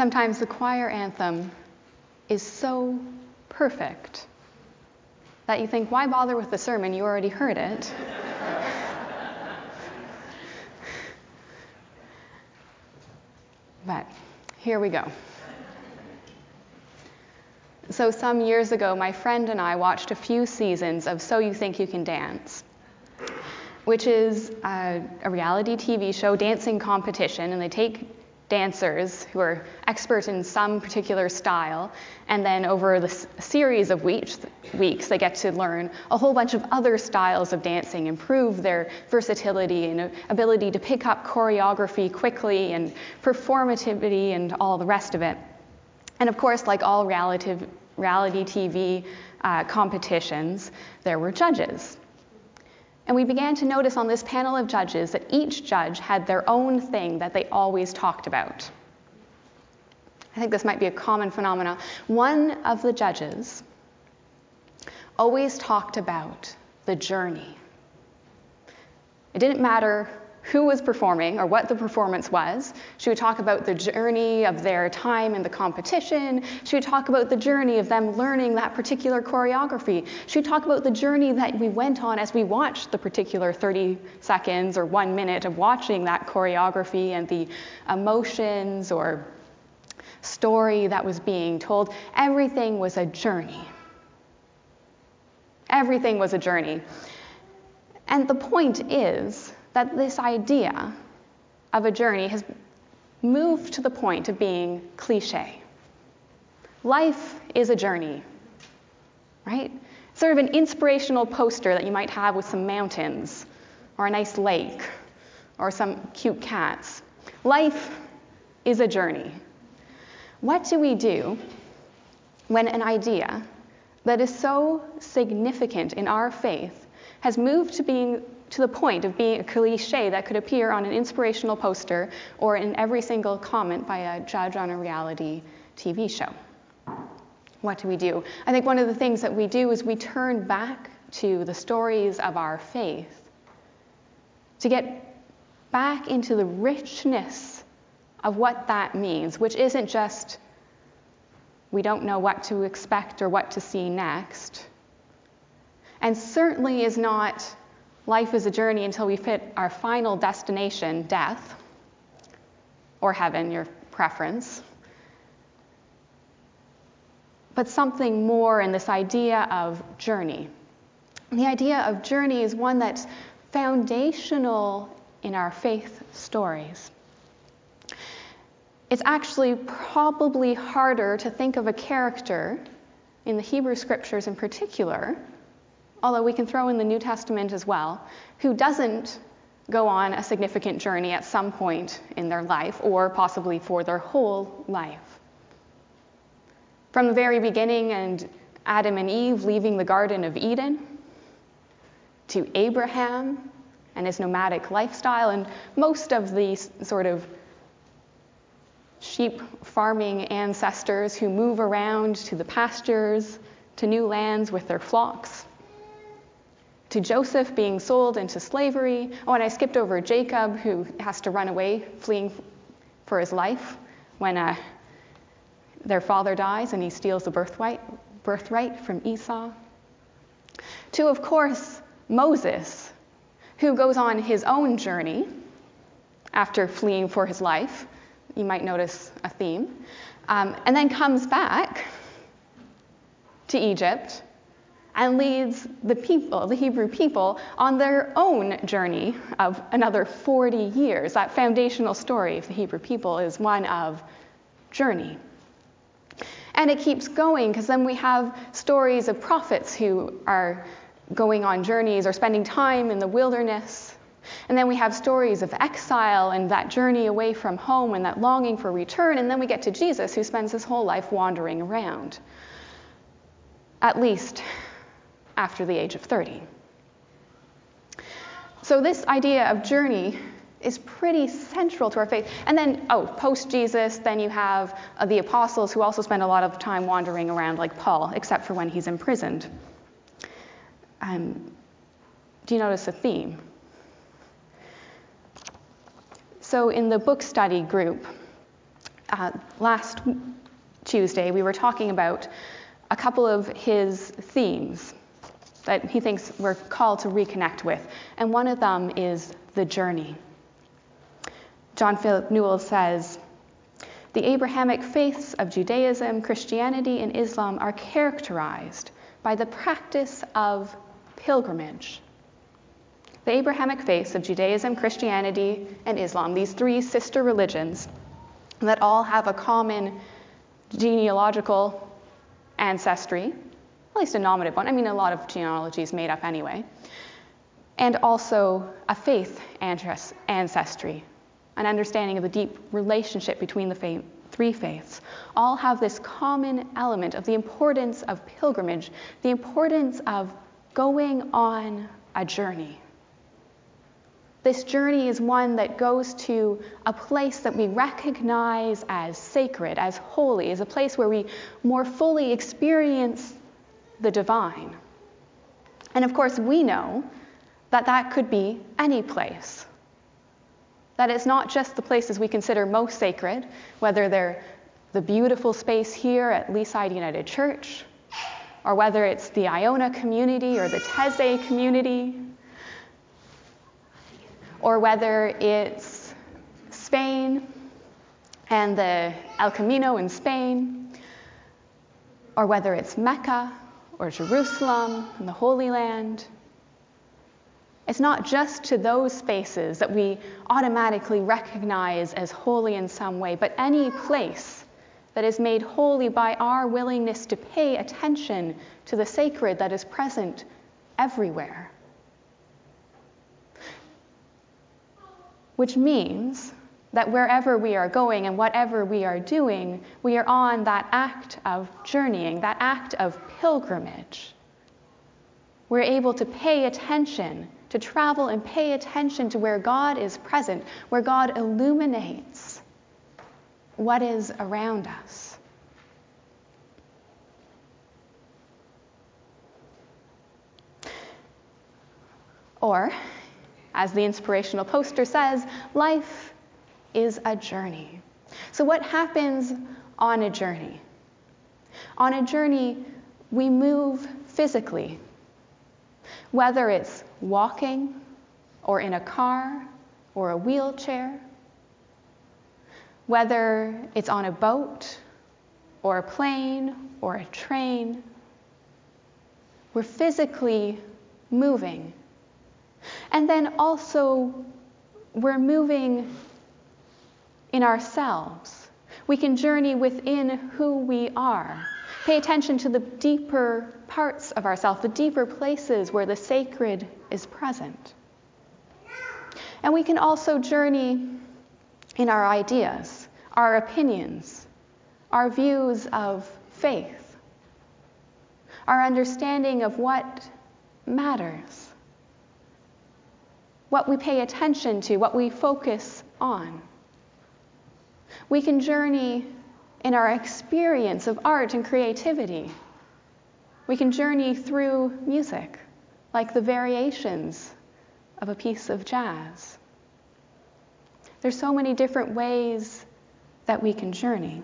sometimes the choir anthem is so perfect that you think, why bother with the sermon? You already heard it. But here we go. So some years ago, my friend and I watched a few seasons of So You Think You Can Dance, which is a reality TV show dancing competition, and they take dancers who are experts in some particular style, and then over the series of weeks, they get to learn a whole bunch of other styles of dancing, improve their versatility and ability to pick up choreography quickly and performativity and all the rest of it. And of course, like all reality TV competitions, there were judges. And we began to notice on this panel of judges that each judge had their own thing that they always talked about. I think this might be a common phenomenon. One of the judges always talked about the journey. It didn't matter who was performing or what the performance was. She would talk about the journey of their time in the competition. She would talk about the journey of them learning that particular choreography. She would talk about the journey that we went on as we watched the particular 30 seconds or 1 minute of watching that choreography and the emotions or story that was being told. Everything was a journey. Everything was a journey. And the point is that this idea of a journey has moved to the point of being cliche. Life is a journey, right? Sort of an inspirational poster that you might have with some mountains or a nice lake or some cute cats. Life is a journey. What do we do when an idea that is so significant in our faith has moved to the point of being a cliche that could appear on an inspirational poster or in every single comment by a judge on a reality TV show? What do we do? I think one of the things that we do is we turn back to the stories of our faith to get back into the richness of what that means, which isn't just we don't know what to expect or what to see next, and certainly is not life is a journey until we hit our final destination, death, or heaven, your preference. But something more in this idea of journey. The idea of journey is one that's foundational in our faith stories. It's actually probably harder to think of a character in the Hebrew Scriptures in particular, although we can throw in the New Testament as well, who doesn't go on a significant journey at some point in their life, or possibly for their whole life. From the very beginning and Adam and Eve leaving the Garden of Eden, to Abraham and his nomadic lifestyle, and most of these sort of sheep farming ancestors who move around to the pastures, to new lands with their flocks, to Joseph being sold into slavery. Oh, and I skipped over Jacob, who has to run away, fleeing for his life when their father dies and he steals the birthright from Esau. To, of course, Moses, who goes on his own journey after fleeing for his life. You might notice a theme. And then comes back to Egypt and leads the people, the Hebrew people, on their own journey of another 40 years. That foundational story of the Hebrew people is one of journey. And it keeps going, because then we have stories of prophets who are going on journeys or spending time in the wilderness. And then we have stories of exile and that journey away from home and that longing for return. And then we get to Jesus, who spends his whole life wandering around, at least after the age of 30. So this idea of journey is pretty central to our faith. And then, post-Jesus, then you have the apostles who also spend a lot of time wandering around, like Paul, except for when he's imprisoned. Do you notice a theme? So in the book study group, last Tuesday, we were talking about a couple of his themes that he thinks we're called to reconnect with. And one of them is the journey. John Philip Newell says, "The Abrahamic faiths of Judaism, Christianity, and Islam are characterized by the practice of pilgrimage." The Abrahamic faiths of Judaism, Christianity, and Islam, these three sister religions that all have a common genealogical ancestry, at least a nominative one. I mean, a lot of genealogy is made up anyway. And also a faith ancestry, an understanding of the deep relationship between the three faiths, all have this common element of the importance of pilgrimage, the importance of going on a journey. This journey is one that goes to a place that we recognize as sacred, as holy, as a place where we more fully experience the divine. And of course, we know that that could be any place. That it's not just the places we consider most sacred, whether they're the beautiful space here at Leaside United Church, or whether it's the Iona community or the Taizé community, or whether it's Spain and the El Camino in Spain, or whether it's Mecca or Jerusalem and the Holy Land. It's not just to those spaces that we automatically recognize as holy in some way, but any place that is made holy by our willingness to pay attention to the sacred that is present everywhere. Which means that wherever we are going and whatever we are doing, we are on that act of journeying, that act of pilgrimage. We're able to pay attention, to travel and pay attention to where God is present, where God illuminates what is around us. Or, as the inspirational poster says, life is a journey. So what happens on a journey? On a journey, we move physically, whether it's walking or in a car or a wheelchair, whether it's on a boat or a plane or a train. We're physically moving. And then also, we're moving in ourselves. We can journey within who we are. Pay attention to the deeper parts of ourselves, the deeper places where the sacred is present. And we can also journey in our ideas, our opinions, our views of faith, our understanding of what matters, what we pay attention to, what we focus on. We can journey in our experience of art and creativity. We can journey through music, like the variations of a piece of jazz. There's so many different ways that we can journey.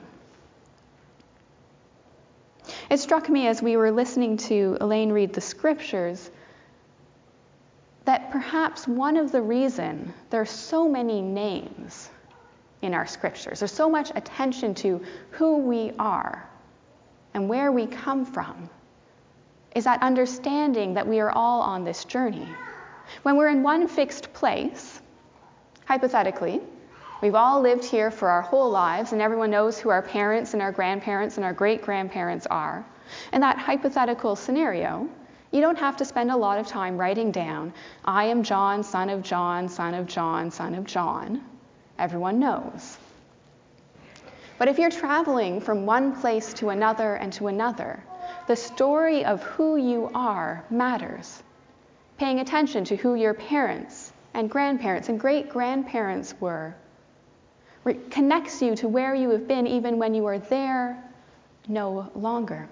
It struck me as we were listening to Elaine read the scriptures that perhaps one of the reasons there are so many names in our scriptures, there's so much attention to who we are and where we come from, is that understanding that we are all on this journey. When we're in one fixed place, hypothetically, we've all lived here for our whole lives, and everyone knows who our parents and our grandparents and our great-grandparents are. In that hypothetical scenario, you don't have to spend a lot of time writing down, I am John, son of John, son of John, son of John. Everyone knows. But if you're traveling from one place to another and to another, the story of who you are matters. Paying attention to who your parents and grandparents and great-grandparents were connects you to where you have been even when you are there no longer.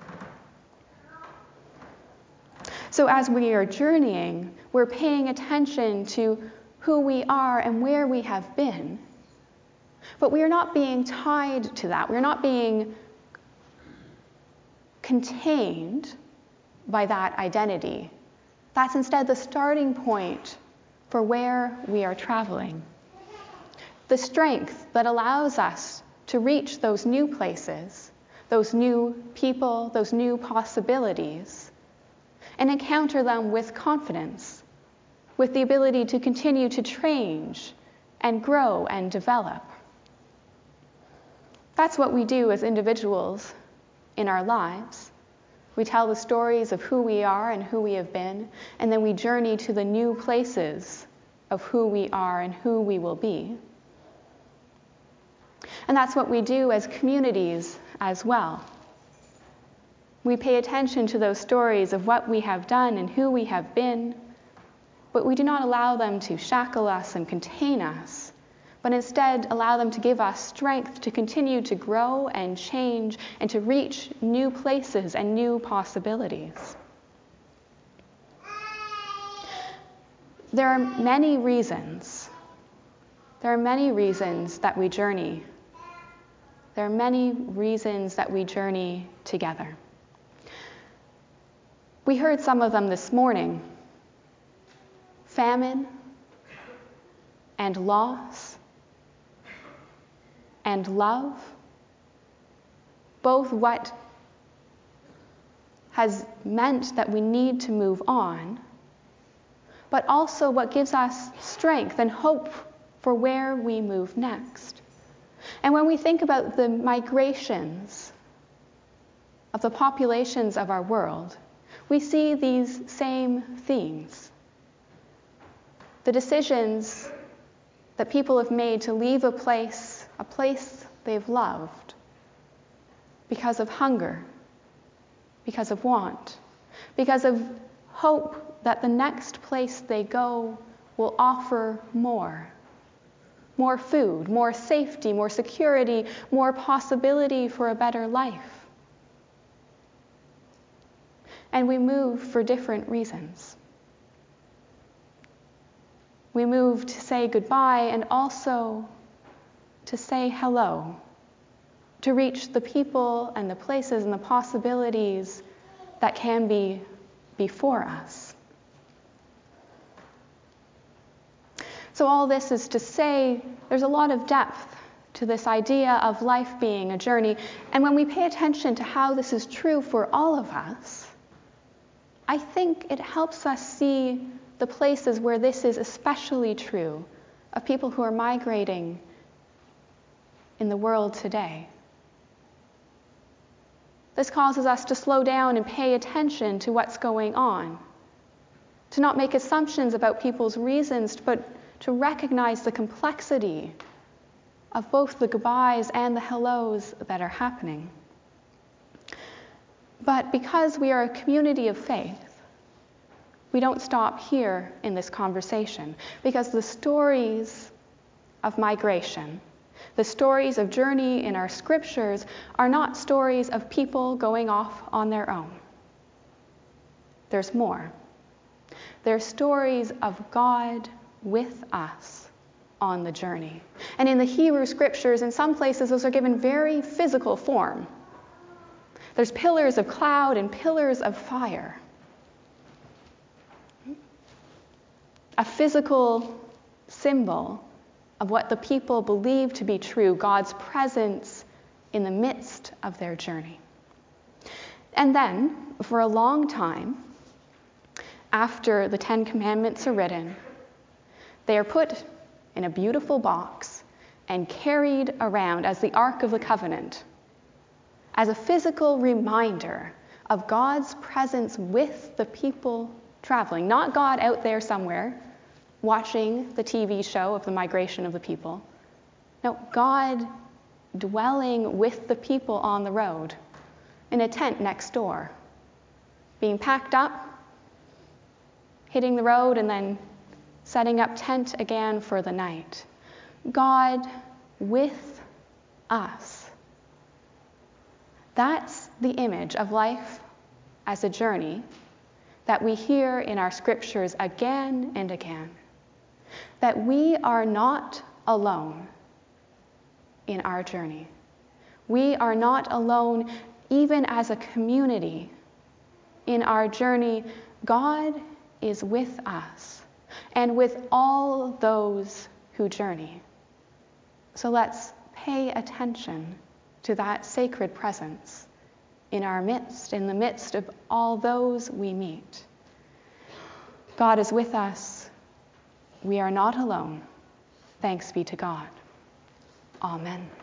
So as we are journeying, we're paying attention to who we are and where we have been. But we are not being tied to that. We're not being contained by that identity. That's instead the starting point for where we are traveling. The strength that allows us to reach those new places, those new people, those new possibilities, and encounter them with confidence, with the ability to continue to change and grow and develop. That's what we do as individuals in our lives. We tell the stories of who we are and who we have been, and then we journey to the new places of who we are and who we will be. And that's what we do as communities as well. We pay attention to those stories of what we have done and who we have been, but we do not allow them to shackle us and contain us, but instead allow them to give us strength to continue to grow and change and to reach new places and new possibilities. There are many reasons. There are many reasons that we journey. There are many reasons that we journey together. We heard some of them this morning. Famine and loss and love, both what has meant that we need to move on, but also what gives us strength and hope for where we move next. And when we think about the migrations of the populations of our world, we see these same themes. The decisions that people have made to leave a place they've loved, because of hunger, because of want, because of hope that the next place they go will offer more. More food, more safety, more security, more possibility for a better life. And we move for different reasons. We move to say goodbye and also to say hello, to reach the people and the places and the possibilities that can be before us. So all this is to say there's a lot of depth to this idea of life being a journey. And when we pay attention to how this is true for all of us, I think it helps us see the places where this is especially true of people who are migrating in the world today. This causes us to slow down and pay attention to what's going on, to not make assumptions about people's reasons, but to recognize the complexity of both the goodbyes and the hellos that are happening. But because we are a community of faith, we don't stop here in this conversation, because the stories of migration, the stories of journey in our scriptures are not stories of people going off on their own. There's more. They're stories of God with us on the journey. And in the Hebrew scriptures, in some places, those are given very physical form. There's pillars of cloud and pillars of fire. A physical symbol of what the people believe to be true, God's presence in the midst of their journey. And then, for a long time, after the Ten Commandments are written, they are put in a beautiful box and carried around as the Ark of the Covenant, as a physical reminder of God's presence with the people traveling, not God out there somewhere watching the TV show of the migration of the people. No, God dwelling with the people on the road in a tent next door, being packed up, hitting the road, and then setting up tent again for the night. God with us. That's the image of life as a journey that we hear in our scriptures again and again. That we are not alone. in our journey. We are not alone, even as a community. In our journey, God is with us and with all those who journey. So let's pay attention to that sacred presence in our midst, in the midst of all those we meet. God is with us. We are not alone. Thanks be to God. Amen.